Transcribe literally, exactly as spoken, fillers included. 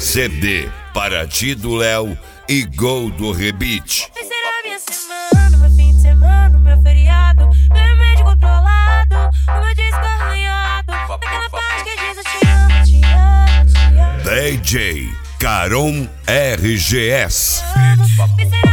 C D Paraty do Léo e Gol do Rebite. Vai ser a minha semana, meu fim de semana, meu feriado, meu remédio controlado, o meu disco arranhado, naquela parte que diz eu te amo, te amo, te amo. D J Caron R G S. Vai ser